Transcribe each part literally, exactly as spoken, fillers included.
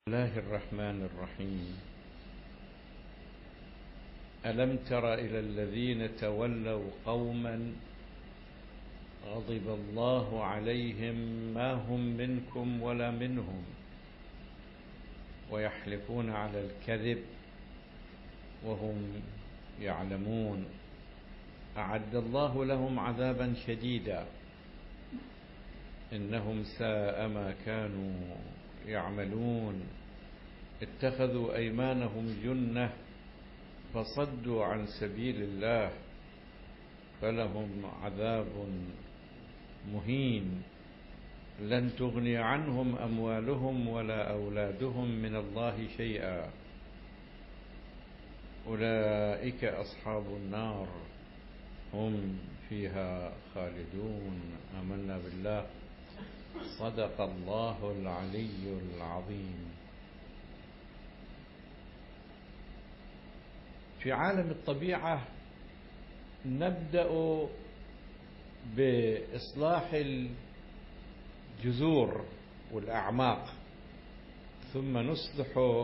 بسم الله الرحمن الرحيم. ألم تر إلى الذين تولوا قوما غضب الله عليهم ما هم منكم ولا منهم ويحلفون على الكذب وهم يعلمون أعد الله لهم عذابا شديدا إنهم ساء ما كانوا يعملون اتخذوا أيمانهم جنة فصدوا عن سبيل الله فلهم عذاب مهين لن تغني عنهم أموالهم ولا أولادهم من الله شيئا أولئك أصحاب النار هم فيها خالدون. آمنا بالله. صدق الله العلي العظيم. في عالم الطبيعة نبدأ بإصلاح الجذور والأعماق ثم نصلح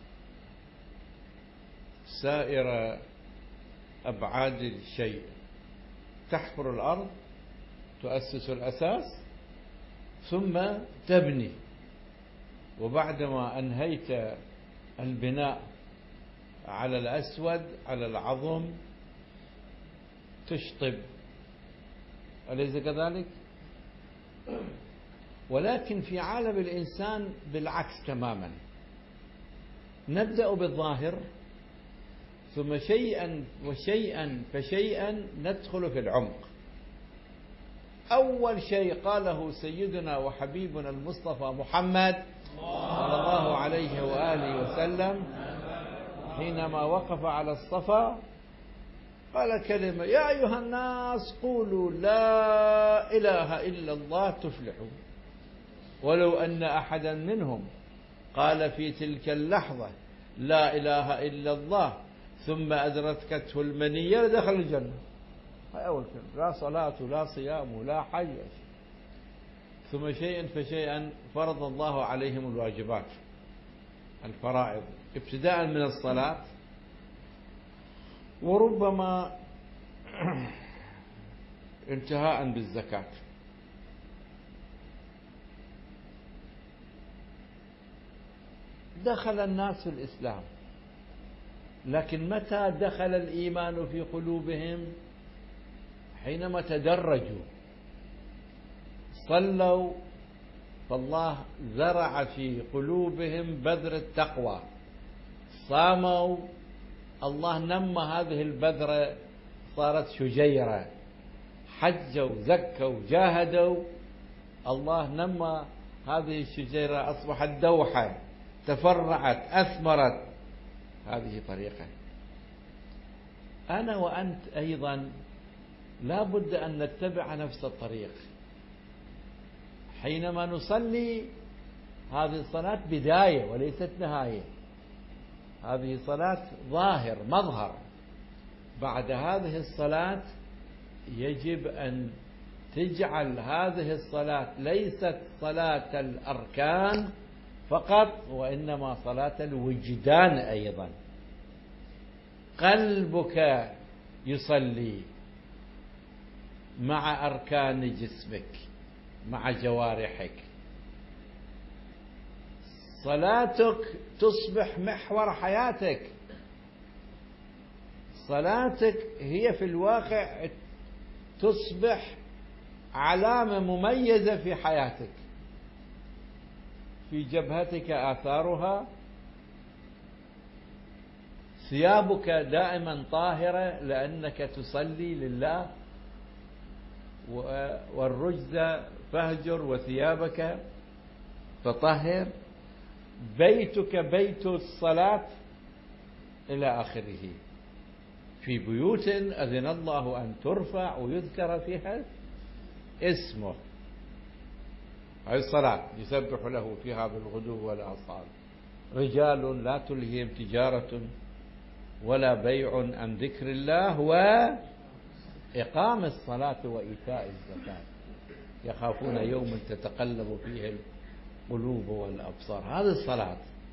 سائر أبعاد الشيء. تحفر الأرض تؤسس الأساس ثم تبني، وبعدما أنهيت البناء على الأسود على العظم تشطب، أليس كذلك؟ ولكن في عالم الإنسان بالعكس تماما، نبدأ بالظاهر ثم شيئا وشيئا فشيئا ندخل في العمق. أول شيء قاله سيدنا وحبيبنا المصطفى محمد صلى الله عليه وآله وسلم حينما وقف على الصفا قال كلمة: يا أيها الناس قولوا لا إله إلا الله تفلحوا. ولو أن أحدا منهم قال في تلك اللحظة لا إله إلا الله ثم أدركته المنية دخل الجنة. هاي أول كلمة. لا صلاة ولا صيام ولا حج. ثم شيئا فشيئا فرض الله عليهم الواجبات الفرائض ابتداء من الصلاة، وربما انتهاء بالزكاة. دخل الناس في الإسلام، لكن متى دخل الإيمان في قلوبهم؟ حينما تدرجوا. صلوا فالله زرع في قلوبهم بذر التقوى. صاموا الله نمى هذه البذرة صارت شجيرة. حجوا زكوا جاهدوا الله نمى هذه الشجيرة أصبحت دوحة تفرعت أثمرت. هذه طريقة. أنا وأنت أيضا لا بد أن نتبع نفس الطريق. حينما نصلي هذه الصلاة بداية وليست نهاية، هذه صلاة ظاهر مظهر. بعد هذه الصلاة يجب أن تجعل هذه الصلاة ليست صلاة الأركان فقط، وإنما صلاة الوجدان أيضا. قلبك يصلي مع أركان جسمك مع جوارحك. صلاتك تصبح محور حياتك. صلاتك هي في الواقع تصبح علامة مميزة في حياتك. في جبهتك آثارها. ثيابك دائما طاهرة لأنك تصلي لله. والرجز فاهجر وثيابك فطهر. بيتك بيت الصلاة إلى آخره. في بيوت أذن الله أن ترفع ويذكر فيها اسمه. هذه الصلاة يسبح له فيها بالغدو والآصال. رجال لا تلهيهم تجارة ولا بيع عن ذكر الله وإقام الصلاة وإيتاء الزكاة يخافون يوما تتقلب فيه القلوب والأبصار. هذه الصلاة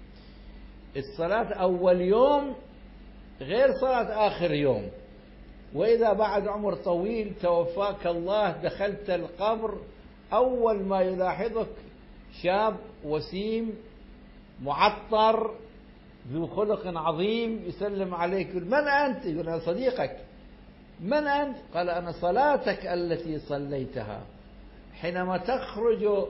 الصلاة أول يوم غير صلاة آخر يوم. وإذا بعد عمر طويل توفاك الله دخلت القبر، أول ما يلاحظك شاب وسيم معطر ذو خلق عظيم يسلم عليك، من أنت؟ يقول أنا صديقك. من أنت؟ قال أنا صلاتك التي صليتها. حينما تخرج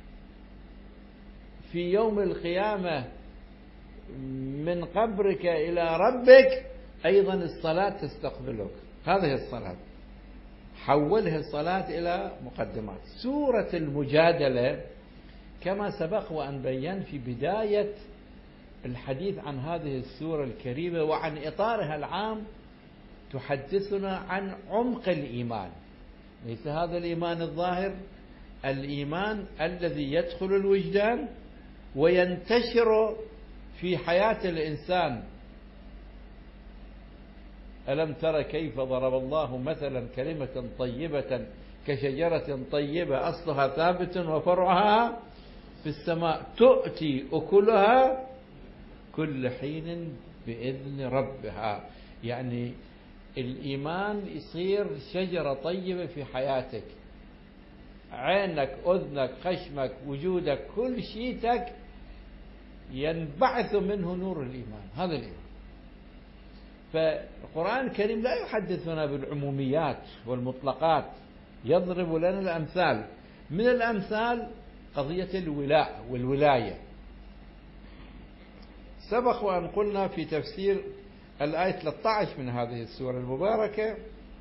في يوم القيامة من قبرك إلى ربك أيضا الصلاة تستقبلك. هذه الصلاة حولها الصلاة إلى مقدمات. سورة المجادلة كما سبق وأن بيّن في بداية الحديث عن هذه السورة الكريمة وعن إطارها العام، تحدثنا عن عمق الإيمان. ليس هذا الإيمان الظاهر، الإيمان الذي يدخل الوجدان وينتشر في حياة الإنسان. ألم تر كيف ضرب الله مثلا كلمة طيبة كشجرة طيبة أصلها ثابت وفرعها في السماء تؤتي أكلها كل حين بإذن ربها. يعني الإيمان يصير شجرة طيبة في حياتك، عينك أذنك خشمك وجودك كل شيتك ينبعث منه نور الإيمان. هذا الإيمان. فالقرآن الكريم لا يحدثنا بالعموميات والمطلقات، يضرب لنا الأمثال. من الأمثال قضية الولاء والولاية. سبق وأن قلنا في تفسير الآية ثلاثة عشر من هذه السورة المباركة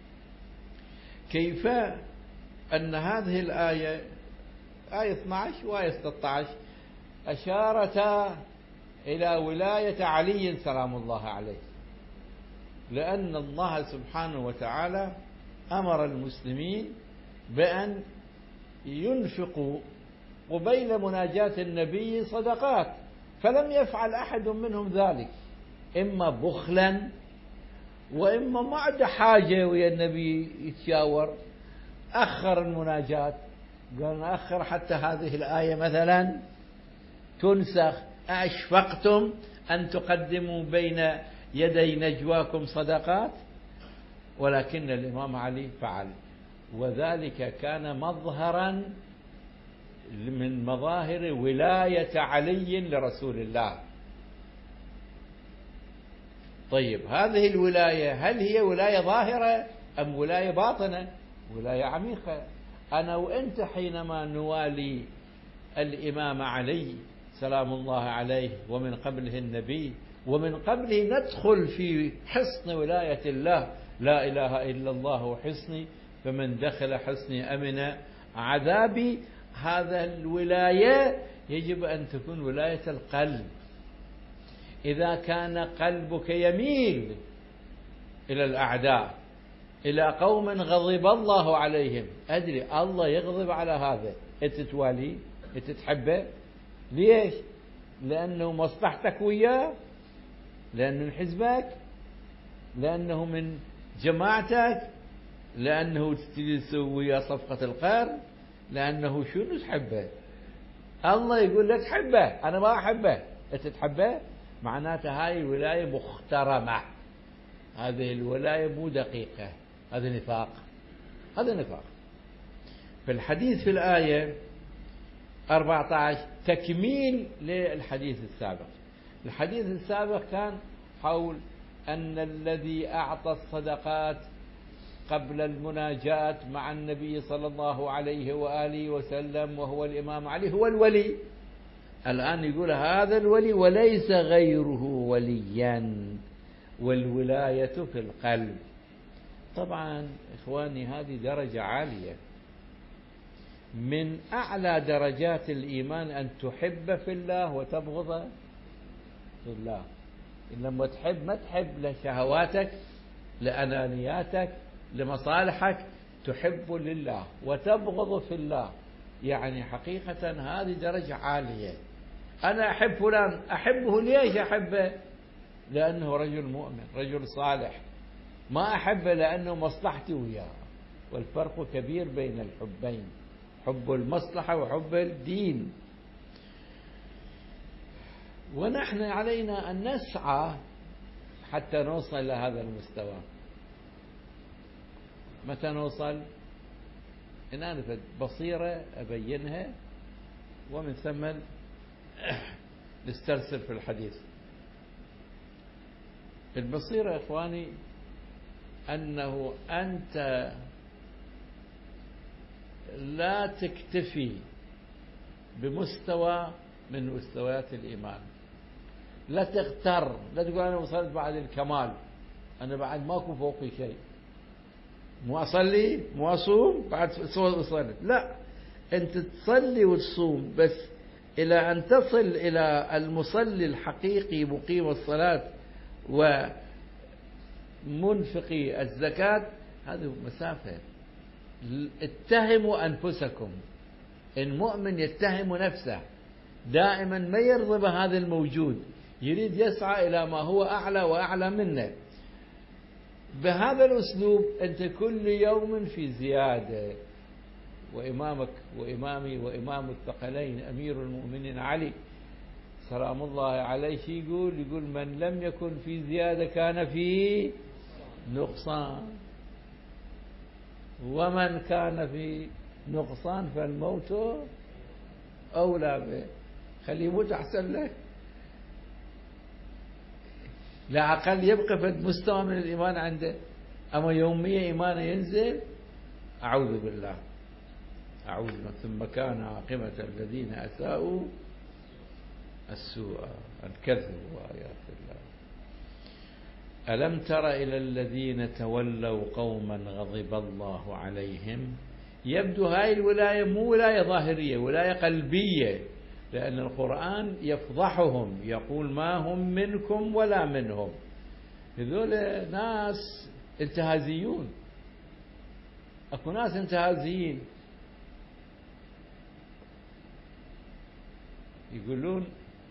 كيف أن هذه الآية آية اثني عشر وآية ثلاثة عشر أشارتا إلى ولاية علي سلام الله عليه، لأن الله سبحانه وتعالى أمر المسلمين بأن ينفقوا قبيل مناجاة النبي صدقات، فلم يفعل أحد منهم ذلك، إما بخلا وإما ما عنده حاجة ويا النبي يتشاور، أخر المناجاة. قال نأخر حتى هذه الآية مثلا تنسخ. أشفقتم أن تقدموا بين يدي نجواكم صدقات؟ ولكن الإمام علي فعل، وذلك كان مظهرا من مظاهر ولاية علي لرسول الله. طيب هذه الولاية هل هي ولاية ظاهرة أم ولاية باطنة؟ ولاية عميقة. أنا وأنت حينما نوالي الإمام علي سلام الله عليه ومن قبله النبي ومن قبله ندخل في حصن ولاية الله، لا إله إلا الله حصني فمن دخل حصني أمن عذابي. هذا الولاية يجب أن تكون ولاية القلب. إذا كان قلبك يميل إلى الأعداء، إلى قوم غضب الله عليهم، أدري الله يغضب على هذا، أنت تواليه، أنت تحبه. ليش؟ لأنه مصلحتك وياه، لأنه من حزبك، لأنه من جماعتك، لأنه تجلس ويا صفقة القرن، لأنه شنو تحبه. الله يقول لك حبه، أنا ما أحبه، أنت تحبه، معناته هاي ولاية مخترمة، هذه الولاية مو دقيقة، هذا نفاق، هذا نفاق. في الحديث في الآية أربعة عشر تكميل للحديث السابق. الحديث السابق كان حول أن الذي أعطى الصدقات قبل المناجاة مع النبي صلى الله عليه وآله وسلم وهو الإمام علي هو الولي. الآن يقول هذا الولي وليس غيره وليا، والولاية في القلب. طبعا إخواني هذه درجة عالية، من أعلى درجات الإيمان أن تحب في الله وتبغض في الله. لما تحب ما تحب لشهواتك، لأنانياتك، لمصالحك، تحب لله وتبغض في الله. يعني حقيقة هذه درجة عالية. أنا أحب فلان، أحبه ليش أحبه؟ لأنه رجل مؤمن، رجل صالح. ما أحبه لأنه مصلحتي وياه. والفرق كبير بين الحبين، حب المصلحة وحب الدين. ونحن علينا أن نسعى حتى نوصل إلى هذا المستوى. متى نوصل؟ إن أنا بصيرة أبينها ومن ثم نسترسل في الحديث. البصيرة إخواني أنه أنت لا تكتفي بمستوى من مستويات الإيمان، لا تغتر، لا تقول أنا وصلت بعد الكمال، أنا بعد ماكو فوقي شيء، مو أصلي مو أصوم بعد وصلت. لا، أنت تصلي وتصوم، بس إلى أن تصل إلى المصلي الحقيقي مقيم الصلاة ومنفقي الزكاة، هذه مسافة. اتهموا أنفسكم. المؤمن يتهم نفسه دائما، ما يرضى بهذا الموجود، يريد يسعى إلى ما هو أعلى وأعلى منه. بهذا الأسلوب أنت كل يوم في زيادة. وإمامك وإمامي وإمام الثقلين أمير المؤمنين علي سلام الله عليه يقول يقول من لم يكن في زيادة كان في نقصان، ومن كان في نقصان فالموت أولى به. خليه يموت أحسن له، لا أقل يبقى في مستوى من الإيمان عنده. أما يوميا إيمانه ينزل، أعوذ بالله، أعوذ بالله. ثم كان عاقبة الذين أساءوا السوء الكذب وآيات الله. ألم تر إلى الذين تولوا قوما غضب الله عليهم. يبدو هاي الولاية مو ولاية ظاهرية، ولاية قلبية، لأن القرآن يفضحهم، يقول ما هم منكم ولا منهم. هذول ناس انتهازيون، أكو ناس انتهازيين يقولون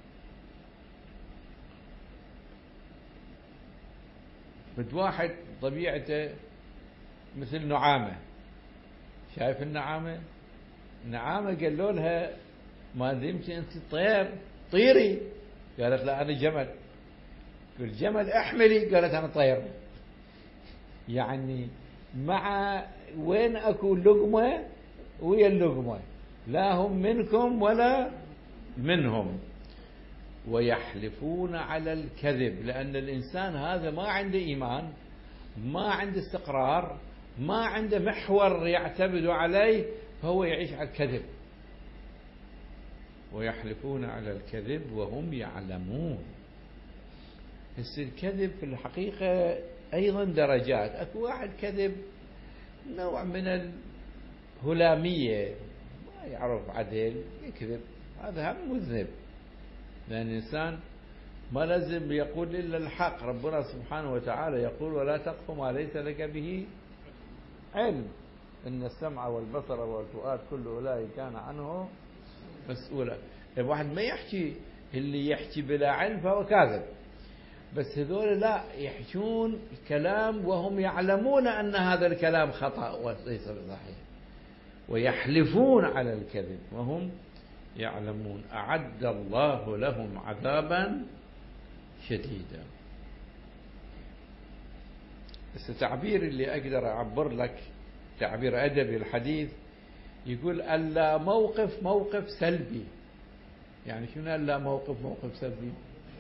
بد واحد طبيعته مثل نعامة. شايف النعامة؟ النعامة قالوا لها ما دمت أنت طير طيري، قالت لا أنا جمل. قال جمل احملي، قالت أنا طير. يعني مع وين أكو لقمة ويا اللقمة، لا هم منكم ولا منهم. ويحلفون على الكذب، لأن الإنسان هذا ما عنده إيمان، ما عنده استقرار، ما عنده محور يعتمد عليه، فهو يعيش على الكذب. ويحلفون على الكذب وهم يعلمون. بس الكذب في الحقيقة أيضا درجات. أكو واحد كذب نوع من الهلامية، ما يعرف عدل يكذب، هذا هم مذنب. لأن الإنسان ما لازم يقول إلا الحق. ربنا سبحانه وتعالى يقول ولا تقف ما ليس لك به علم، إن السمع والبصر والفؤاد كل أولئك كان عنه مسؤولا. واحد ما يحكي، اللي يحكي بلا علم فهو كاذب. بس هذول لا، يحكون كلام وهم يعلمون أن هذا الكلام خطأ وليس بصحيح. ويحلفون على الكذب وهم يعلمون. أعد الله لهم عذابا شديدا. بس التعبير اللي أقدر أعبر لك تعبير أدبي الحديث، يقول ألا موقف موقف سلبي. يعني شنو ألا موقف موقف سلبي؟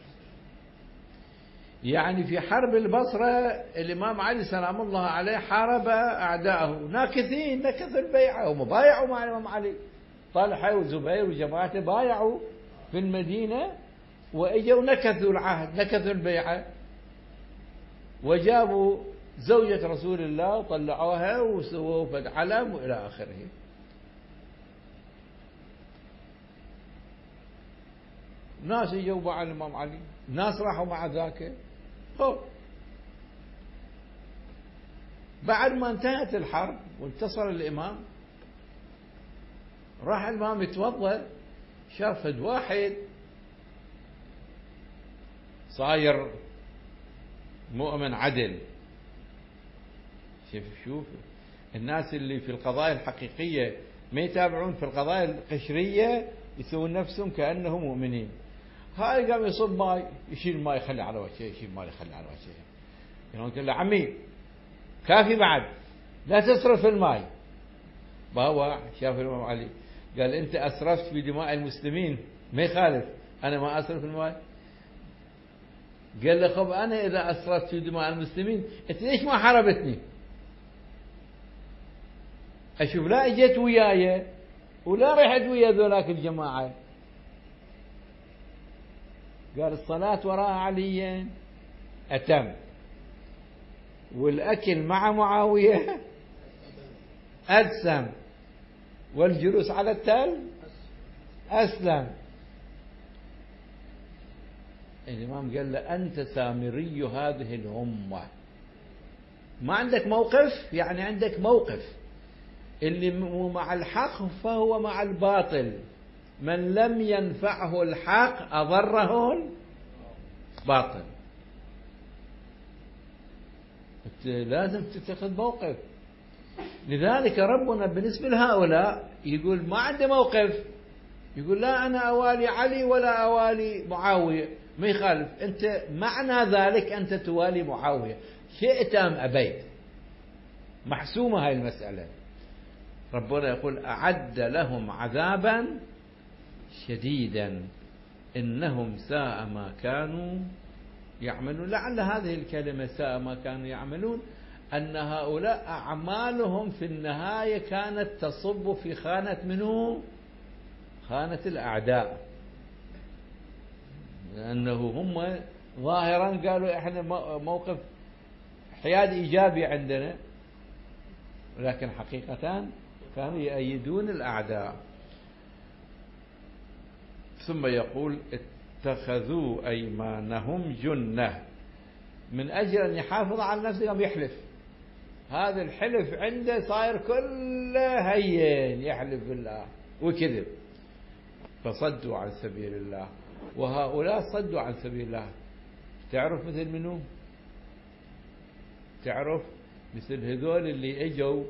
يعني في حرب البصرة الإمام علي سلام الله عليه حارب أعداءه ناكثين، نكث البيعة ومبايعوا مع الإمام علي. طلحة وزبير وجماعته بايعوا في المدينة، وإجوا نكثوا العهد، نكثوا البيعة، وجابوا زوجة رسول الله وطلعوها وسووا فد علم وإلى آخره. ناس اجوا مع الإمام علي، ناس راحوا مع ذاك. خب بعد ما انتهت الحرب وانتصر الإمام، راح الإمام يتوضأ، شاف فد واحد صاير مؤمن عدل. شوف شوف الناس اللي في القضايا الحقيقية ما يتابعون في القضايا القشرية، يسوون نفسهم كأنهم مؤمنين. هاي قام يصب ماي، يشيل ماي يخلي على وجهه، يشيل ماي يخلي على وجهه. يعني قال له عمي كافي بعد، لا تسرف الماي. بابا شاف الإمام علي قال أنت أسرفت في دماء المسلمين، ما يخالف، أنا ما أسرف الماي. قال له خب أنا إذا أسرفت في دماء المسلمين أنت ليش ما حاربتني؟ أشوف لا إجت وياي ولا رحت ويا ذولاك الجماعة. قال الصلاة وراء علي أتم، والأكل مع معاوية أدسم، والجلوس على التل أسلم. الإمام قال له أنت سامري هذه الأمة، ما عندك موقف، يعني عندك موقف اللي مع الحق فهو مع الباطل، من لم ينفعه الحق أضره الباطل. لازم تتخذ موقف. لذلك ربنا بالنسبة لهؤلاء يقول ما عنده موقف، يقول لا أنا أوالي علي ولا أوالي معاوية، ما يخالف، أنت معنى ذلك أنت توالي معاوية شئت أم أبيت، محسومة هاي المسألة. ربنا يقول أعد لهم عذابا شديدا إنهم ساء ما كانوا يعملون. لعل هذه الكلمة ساء ما كانوا يعملون أن هؤلاء أعمالهم في النهاية كانت تصب في خانة منه، خانة الأعداء، لأنه هم ظاهرا قالوا إحنا موقف حياد إيجابي عندنا، لكن حقيقة كانوا يؤيدون الأعداء. ثم يقول اتخذوا أيمانهم جنة، من أجل أن يحافظ على نفسه قام يحلف. هذا الحلف عنده صاير كله هين، يحلف بالله وكذب، فصدوا عن سبيل الله. وهؤلاء صدوا عن سبيل الله. تعرف مثل منو؟ تعرف مثل هذول اللي اجوا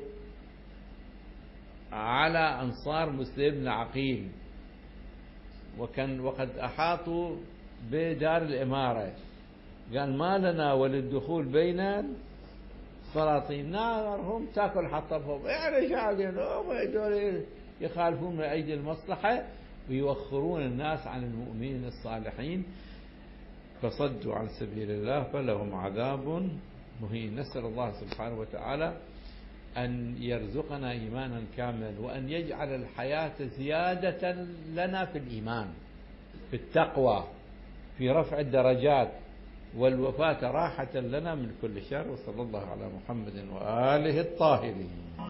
على أنصار مسلم بن عقيل، وكان وقد أحاطوا بدار الإمارة، قال ما لنا وللدخول بين السلاطين، نارهم تاكل حطبهم، يعني شاقين هم هذول يخالفون من أجل المصلحة ويوخرون الناس عن المؤمنين الصالحين، فصدوا عن سبيل الله فلهم عذاب مهين. نسأل الله سبحانه وتعالى أن يرزقنا إيمانا كاملا، وأن يجعل الحياة زيادة لنا في الإيمان، في التقوى، في رفع الدرجات، والوفاة راحة لنا من كل شر. وصلى الله على محمد وآله الطاهرين.